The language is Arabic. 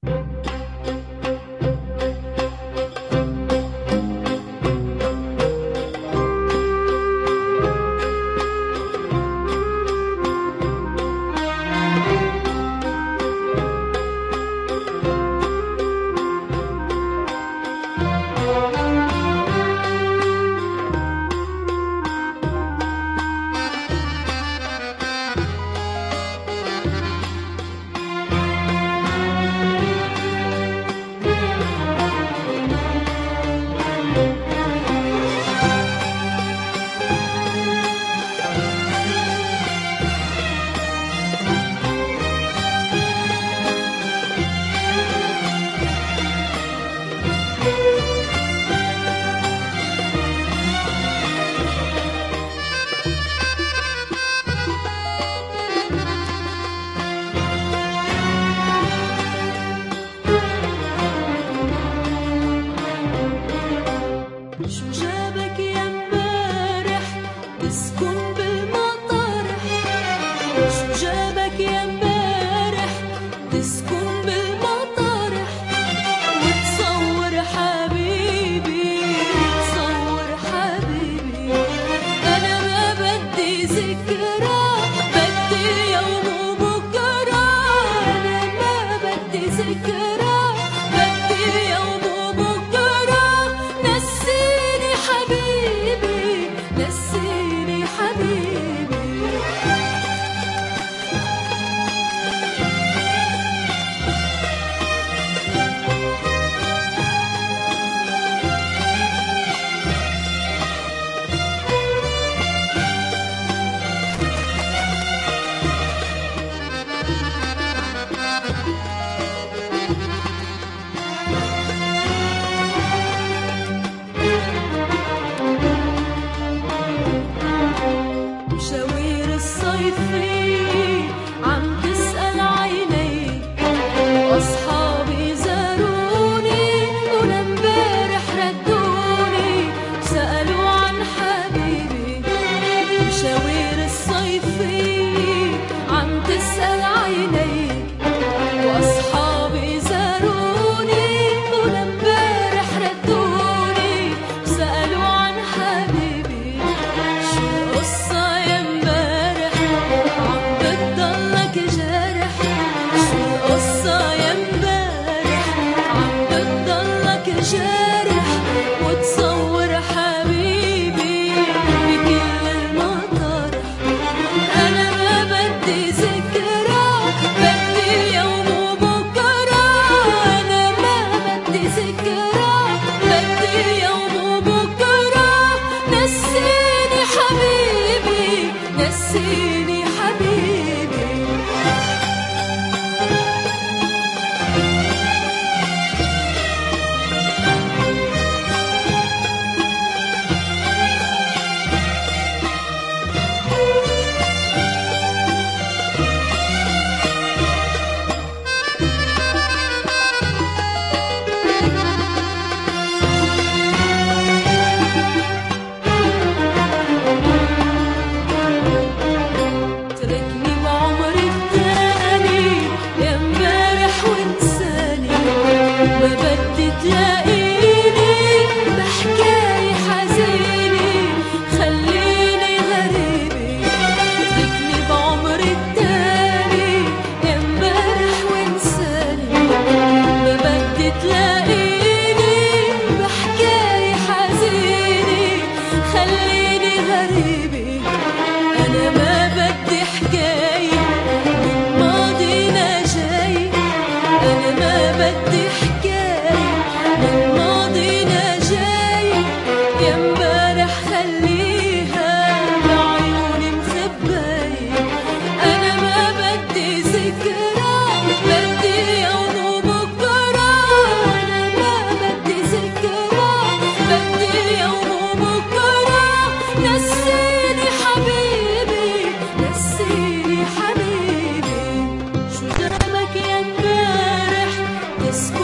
شو جابك يا امبارح تسكن بالمطارح؟ شو جابك يا امبارح تسكن بالمطارح؟ وتصور حبيبي، تصور حبيبي، انا ما بدي ذكرى، بدي يوم وبكرة. انا ما بدي ذكرى، بدي يوم وبكرة. نسيني حبيبي، نسيني حبيبي. مشاوير الصيفي عم تسأل عيني، وأصحابي زاروني ولامبارح ردوني سألوا عن حبيبي. مشاوير الصيفي عم تسأل عيني، وأصحابي زاروني ولامبارح ردوني سألوا عن حبيبي. شو القصة يا امبارح عم بتضلك جارح؟ شو القصة يا امبارح عم بتضلك جارح؟ وتصور حبيبي بكل المطارح. أنا ما بدي ذكرى، بدي يوم وبكرة. أنا ما بدي ذكرى، بدي يوم وبكرة. نسيني حبيبي، نسيني حبيبي. تركني بعمري التاني يا امبارح وانساني، ما بدي تلاقيني بحكاية حزيني، خليني غريبي. تركني بعمري التاني يا امبارح وانساني، ما بدي تلاقيني بحكاية حزيني، خليني غريبي. أنا ما بدي حكاية من ماضينا جاي، أنا ما بدي حكاية من ماضينا جاي. يا امبارح خليها بعيوني مخباية. أنا ما بدي ذكرى، بدي يوم وبكرة. أنا ما بدي ذكرى، بدي يوم وبكرة. نسيني حبيبي، نسيني حبيبي. شو جابك يا امبارح تسكن